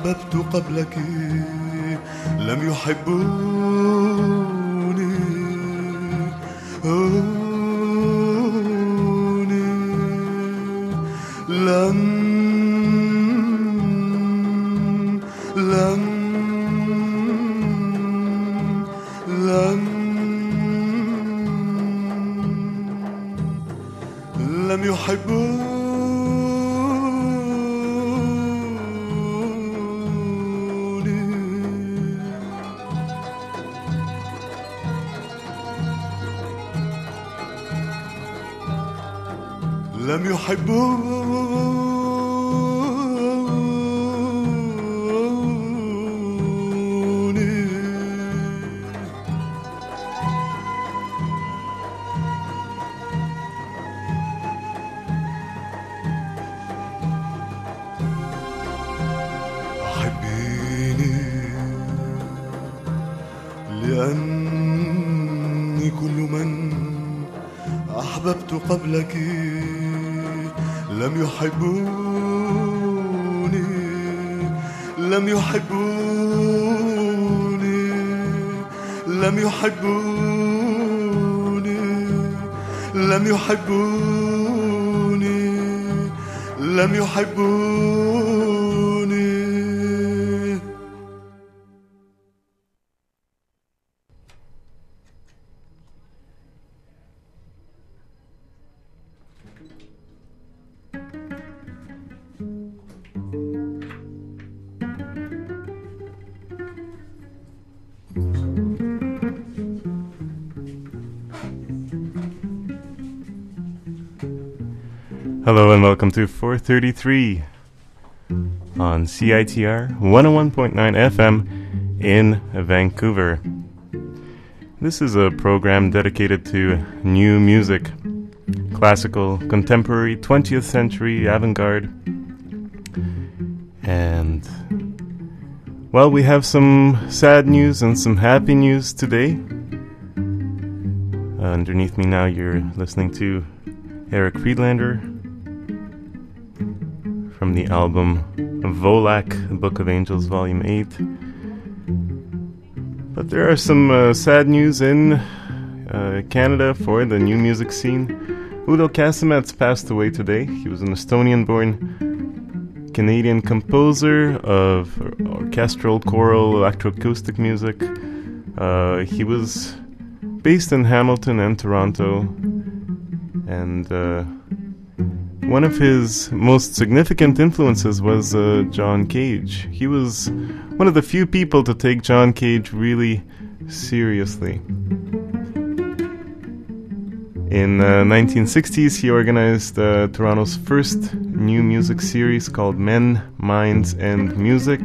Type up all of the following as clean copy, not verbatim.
أحببت قبلك لم يحبوني لم لم لم لم يحبوني لم يحبوني أحبيني لأني كل من أحببت قبلك لم يحبوني لم يحبوني لم يحبوني لم يحبوني لم يحبوني Hello and welcome to 433 on CITR 101.9 FM in Vancouver. This is a program dedicated to new music, classical, contemporary, 20th century, avant-garde. And, well, we have some sad news and some happy news today. Underneath me now you're listening to Eric Friedlander from the album Volak, Book of Angels, Volume 8. But there are some sad news in Canada for the new music scene. Udo Kasemets passed away today. He was an Estonian-born Canadian composer of orchestral, choral, electroacoustic music. He was based in Hamilton and Toronto, and one of his most significant influences was John Cage. He was one of the few people to take John Cage really seriously. In the 1960s, he organized Toronto's first new music series called Men, Minds, and Music.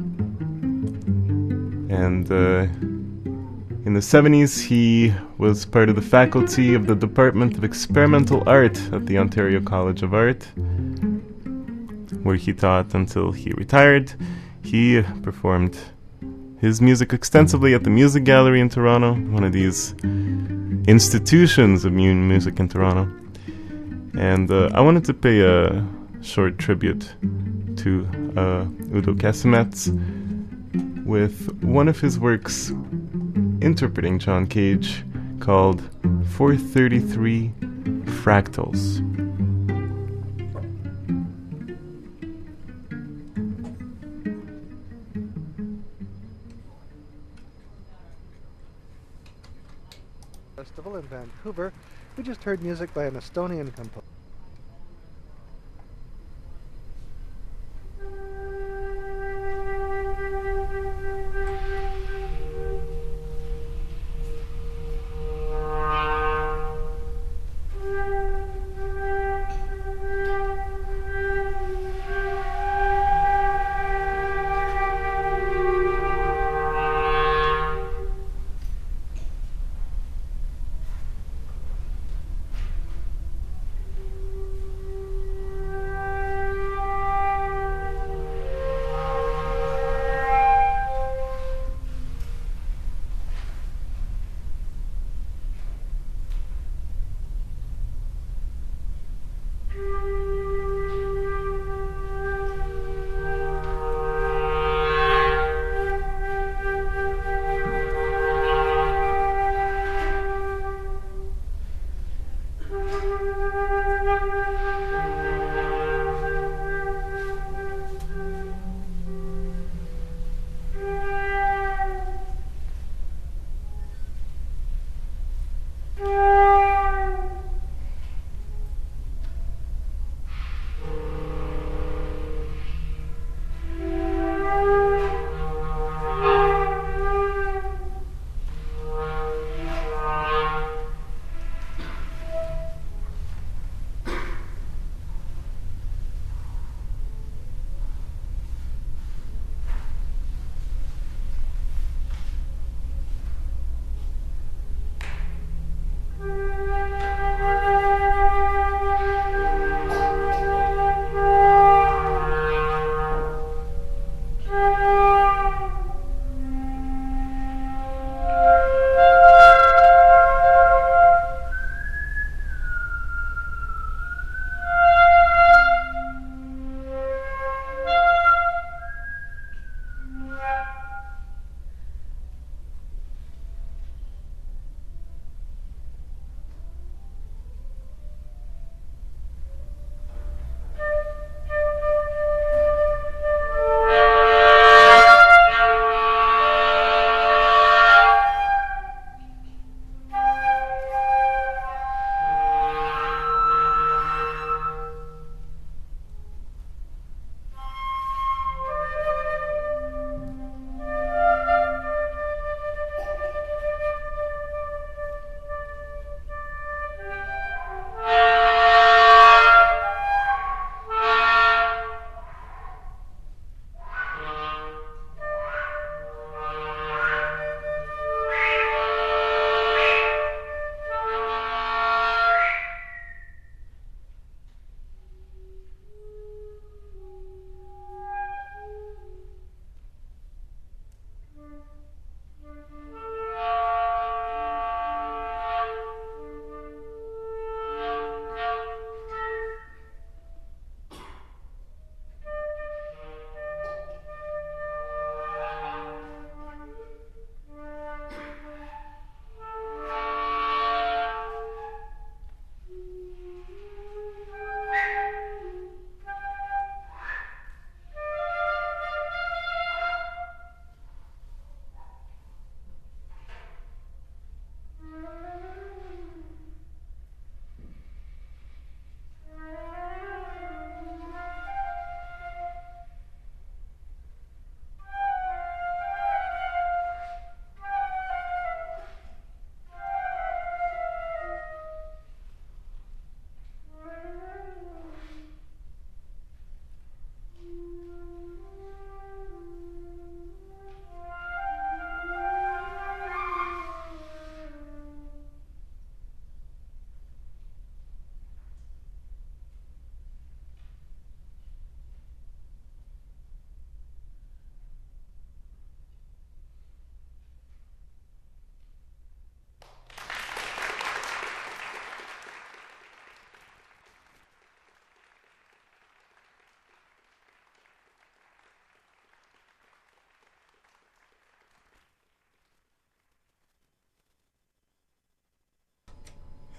And in the 70s, he was part of the faculty of the Department of Experimental Art at the Ontario College of Art, where he taught until he retired. He performed his music extensively at the Music Gallery in Toronto, one of these institutions of new music in Toronto. And I wanted to pay a short tribute to Udo Kasemets with one of his works interpreting John Cage called 433 Fractals. Festival in Vancouver. We just heard music by an Estonian composer.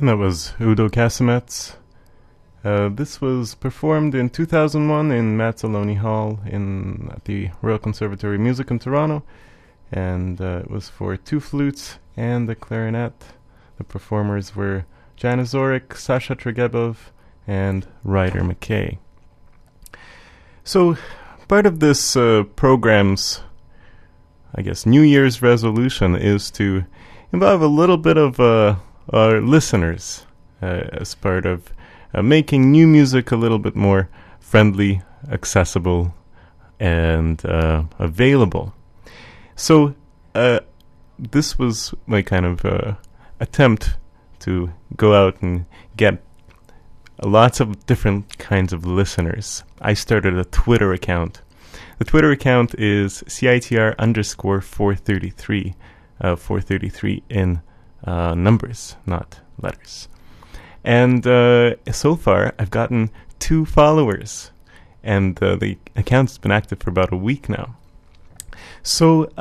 And that was Udo Casemets. This was performed in 2001 in Mazzoloni Hall at the Royal Conservatory of Music in Toronto, and it was for 2 flutes and a clarinet. The performers were Jana Zorik, Sasha Tregebov, and Ryder McKay. So, part of this program's, I guess, New Year's resolution is to involve a little bit of our listeners as part of making new music a little bit more friendly, accessible, and available. So this was my kind of attempt to go out and get lots of different kinds of listeners. I started a Twitter account. The Twitter account is CITR _ 433. 433 in numbers, not letters. And so far, I've gotten 2 followers, and the account's been active for about a week now. So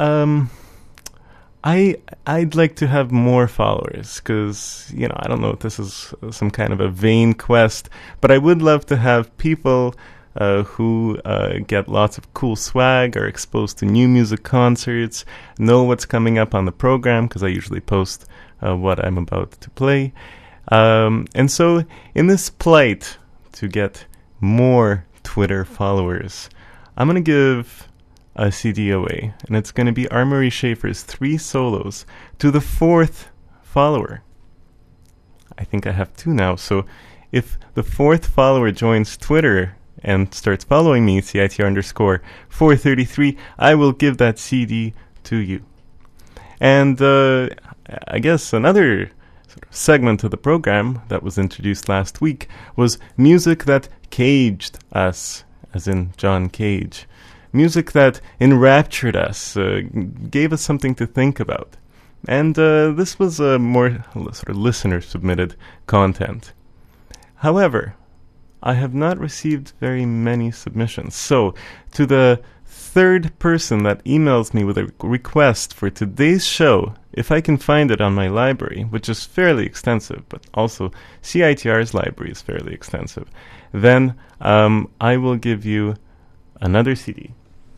I'd like to have more followers, because, I don't know if this is some kind of a vain quest, but I would love to have people who get lots of cool swag, are exposed to new music concerts, know what's coming up on the program, because I usually post what I'm about to play. And so, in this plight to get more Twitter followers, I'm going to give a CD away, and it's going to be Armory Schaefer's 3 solos to the 4th follower. I think I have 2 now, so if the 4th follower joins Twitter and starts following me, CITR _ 433, I will give that CD to you. And I guess another sort of segment of the program that was introduced last week was music that caged us, as in John Cage. Music that enraptured us, gave us something to think about. And this was more sort of listener-submitted content. However, I have not received very many submissions. So, to the 3rd person that emails me with a request for today's show, if I can find it on my library, which is fairly extensive, but also CITR's library is fairly extensive, then I will give you another CD.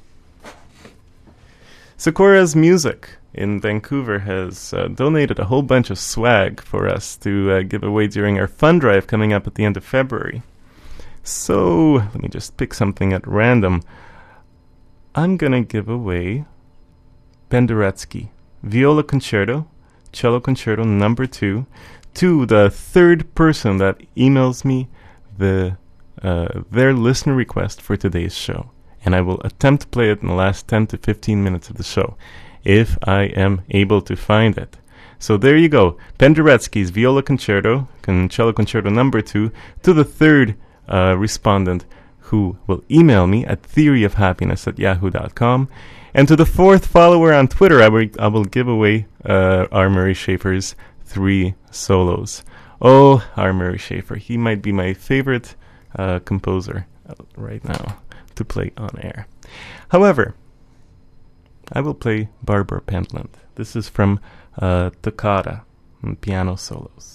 Sakura's Music in Vancouver has donated a whole bunch of swag for us to give away during our fund drive coming up at the end of February. So, let me just pick something at random. I'm going to give away Penderecki, Viola Concerto, Cello Concerto number 2, to the 3rd person that emails me their listener request for today's show. And I will attempt to play it in the last 10 to 15 minutes of the show, if I am able to find it. So there you go, Penderecki's Viola Concerto, Cello Concerto number 2, to the 3rd respondent who will email me at theoryofhappiness@yahoo.com. And to the 4th follower on Twitter, I will give away R. Murray Schaefer's 3 solos. Oh, R. Murray Schaefer, he might be my favorite composer right now to play on air. However, I will play Barbara Pentland. This is from Toccata, piano solos.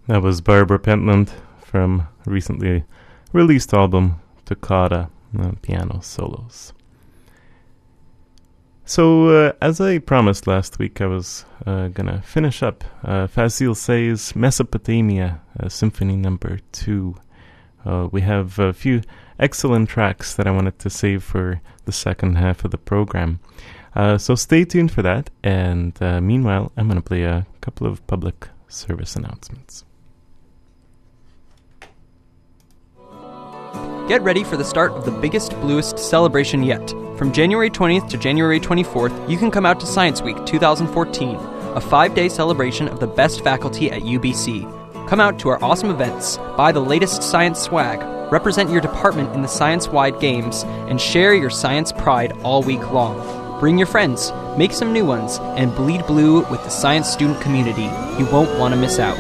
That was Barbara Pentland from a recently released album, Toccata, piano solos. So, as I promised last week, I was gonna finish up Fazil Say's Mesopotamia, Symphony Number 2. We have a few excellent tracks that I wanted to save for the second half of the program. So stay tuned for that, and meanwhile, I'm gonna play a couple of public service announcements. Get ready for the start of the biggest, bluest celebration yet. From January 20th to January 24th, you can come out to Science Week 2014, a 5-day celebration of the best faculty at UBC. Come out to our awesome events, buy the latest science swag, represent your department in the science-wide games, and share your science pride all week long. Bring your friends, make some new ones, and bleed blue with the science student community. You won't want to miss out.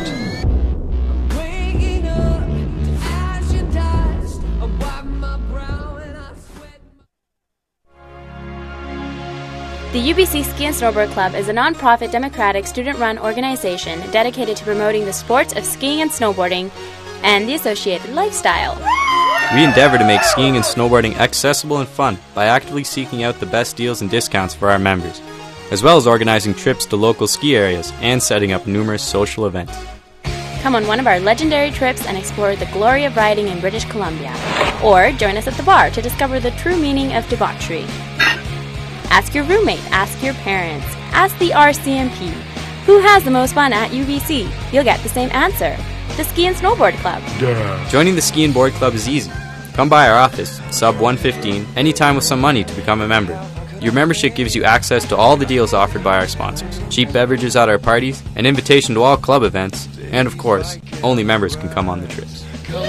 The UBC Ski and Snowboard Club is a non-profit, democratic, student-run organization dedicated to promoting the sports of skiing and snowboarding and the associated lifestyle. We endeavor to make skiing and snowboarding accessible and fun by actively seeking out the best deals and discounts for our members, as well as organizing trips to local ski areas and setting up numerous social events. Come on one of our legendary trips and explore the glory of riding in British Columbia. Or join us at the bar to discover the true meaning of debauchery. Ask your roommate, ask your parents, ask the RCMP. Who has the most fun at UBC? You'll get the same answer. The Ski and Snowboard Club. Yeah. Joining the Ski and Board Club is easy. Come by our office, sub 115, anytime with some money to become a member. Your membership gives you access to all the deals offered by our sponsors, cheap beverages at our parties, an invitation to all club events, and of course, only members can come on the trips.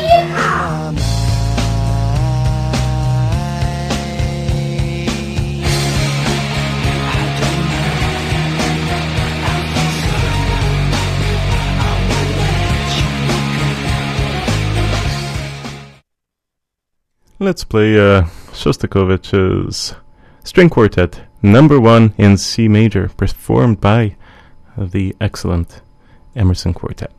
Let's play Shostakovich's String Quartet, number 1 in C major, performed by the excellent Emerson Quartet.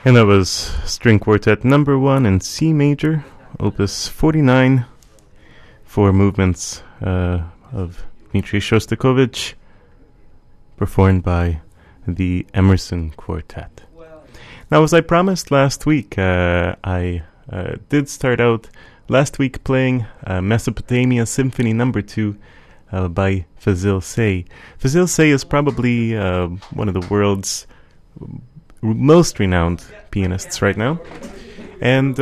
And that was String Quartet number 1 in C major, opus 49, 4 movements of Dmitri Shostakovich, performed by the Emerson Quartet. Now, as I promised last week, I did start out last week playing Mesopotamia Symphony number 2 by Fazil Say. Fazil Say is probably one of the world's most renowned pianists right now, and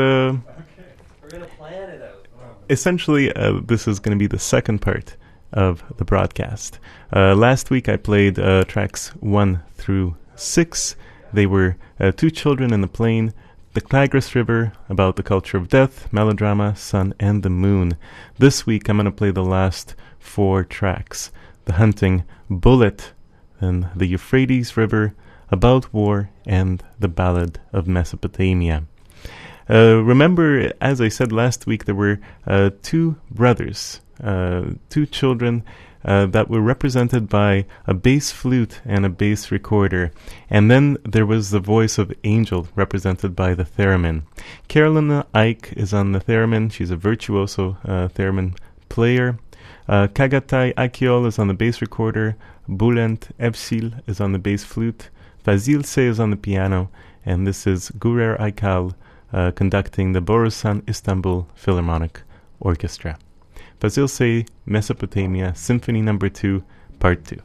essentially this is going to be the second part of the broadcast. Last week I played tracks 1 through 6. They were Two Children in the Plain, The Tigris River, About the Culture of Death, Melodrama, Sun and the Moon. This week I'm going to play the last 4 tracks: The Hunting, Bullet, then The Euphrates River, About War, and The Ballad of Mesopotamia. Remember, as I said last week, there were 2 brothers, 2 children that were represented by a bass flute and a bass recorder. And then there was the voice of Angel, represented by the theremin. Carolina Ike is on the theremin. She's a virtuoso theremin player. Kagatai Akiol is on the bass recorder. Bulent Evsil is on the bass flute. Fazil Say is on the piano. And this is Gurer Aykal conducting the Borusan Istanbul Philharmonic Orchestra. Fazil Say, Mesopotamia, Symphony number 2, Part 2.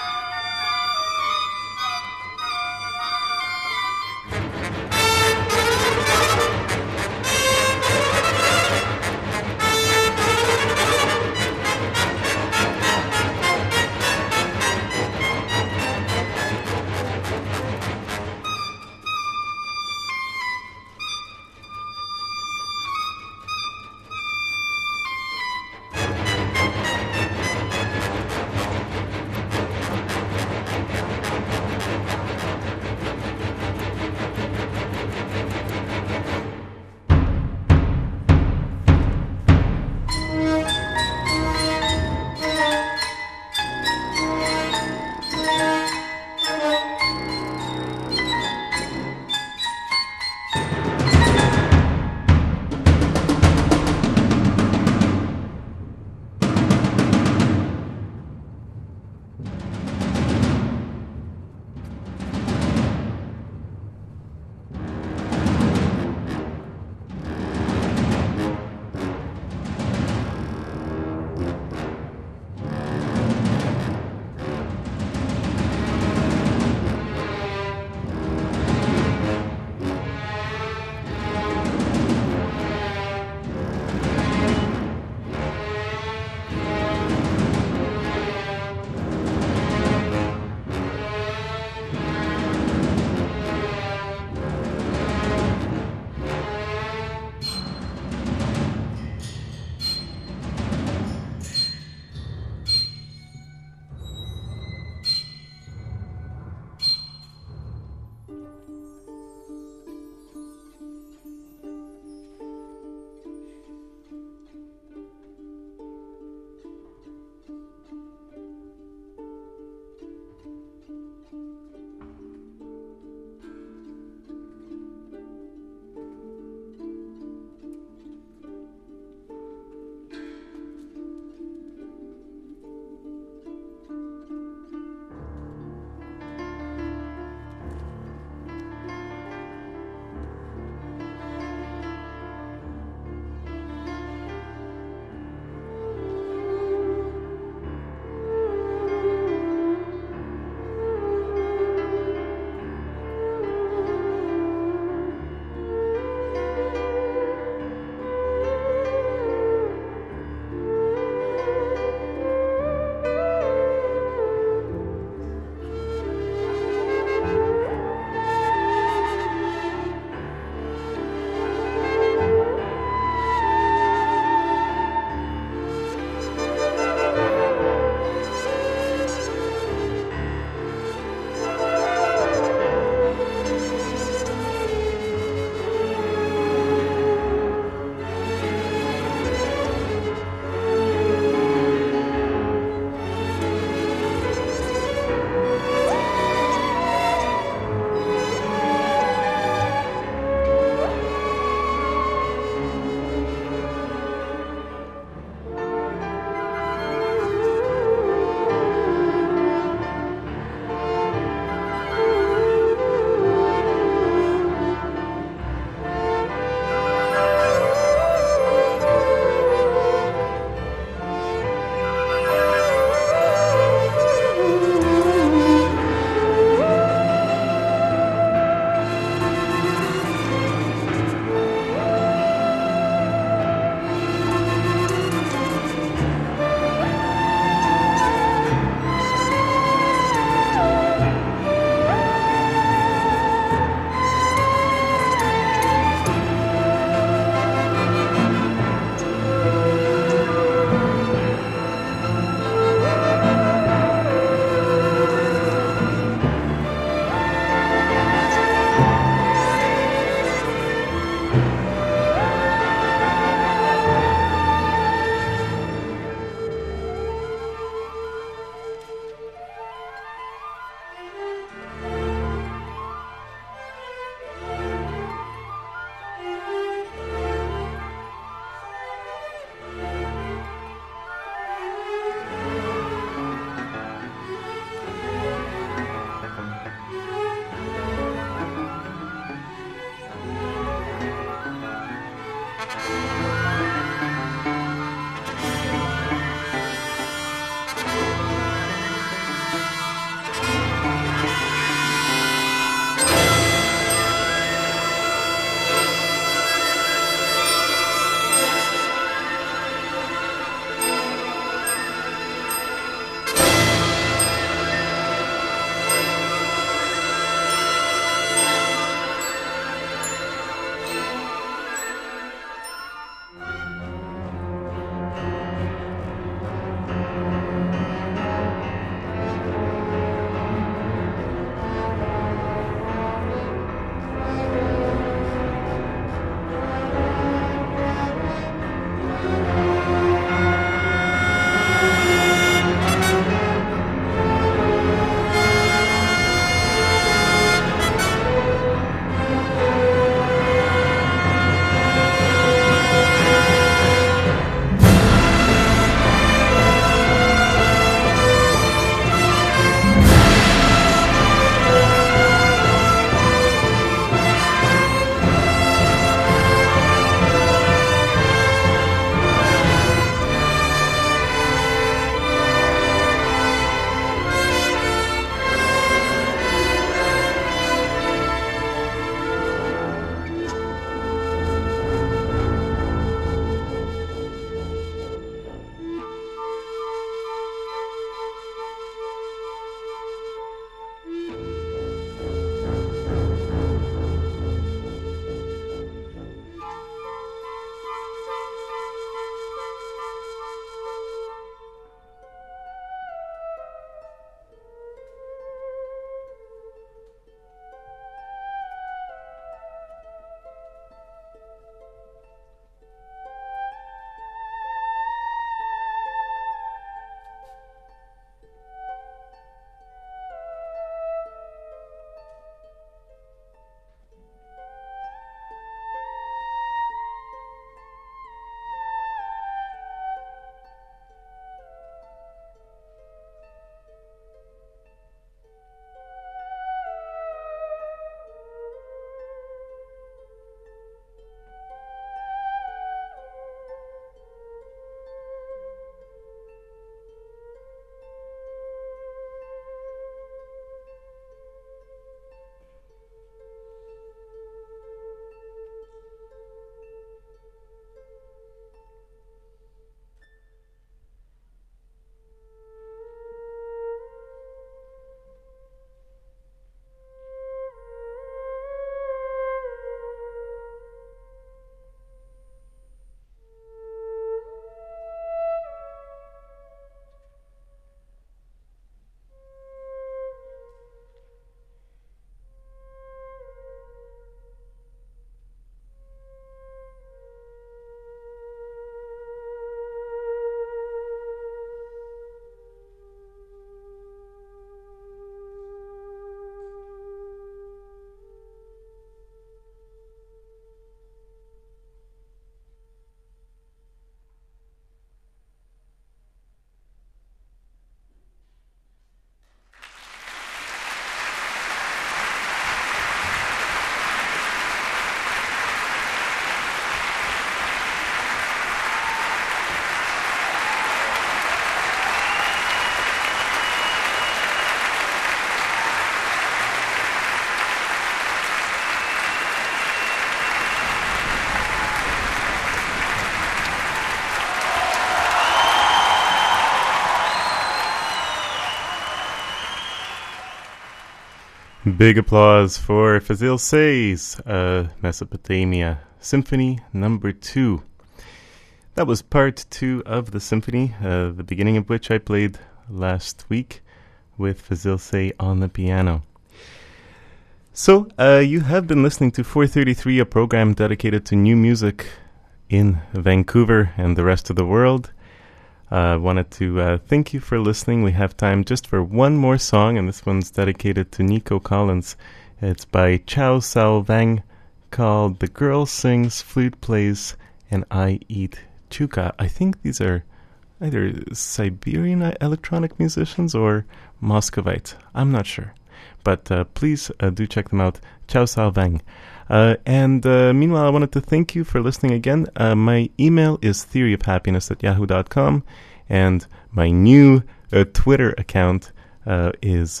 Big applause for Fazil Say's Mesopotamia Symphony Number 2. That was part 2 of the symphony, the beginning of which I played last week with Fazil Say on the piano. So, you have been listening to 433, a program dedicated to new music in Vancouver and the rest of the world. I wanted to thank you for listening. We have time just for one more song, and this one's dedicated to Nico Collins. It's by Chow Sao Vang, called The Girl Sings, Flute Plays, and I Eat Chuka. I think these are either Siberian electronic musicians or Muscovite. I'm not sure. But please do check them out. Chow Sao Vang. And meanwhile, I wanted to thank you for listening again. My email is theoryofhappiness@yahoo.com, and my new Twitter account is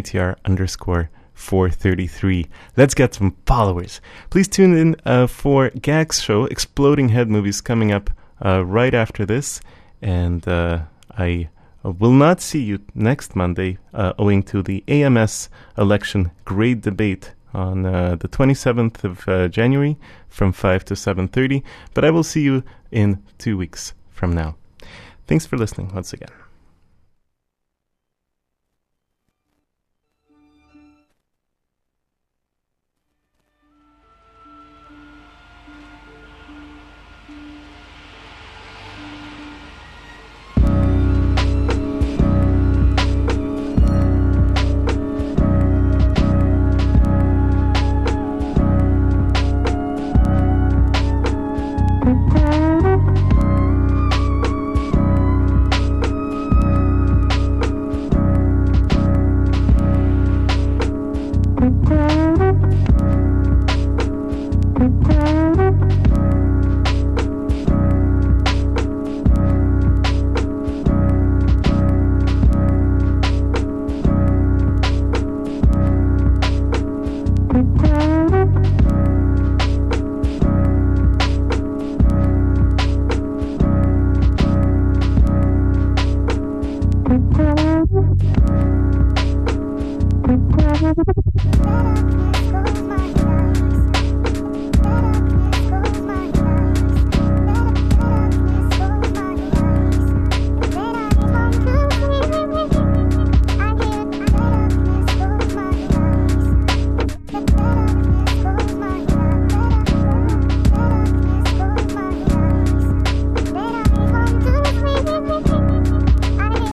CITR_433. Let's get some followers. Please tune in for Gag's show, Exploding Head Movies, coming up right after this. And I will not see you next Monday, owing to the AMS election grade debate on the 27th of January from 5 to 7:30. But I will see you in 2 weeks from now. Thanks for listening once again.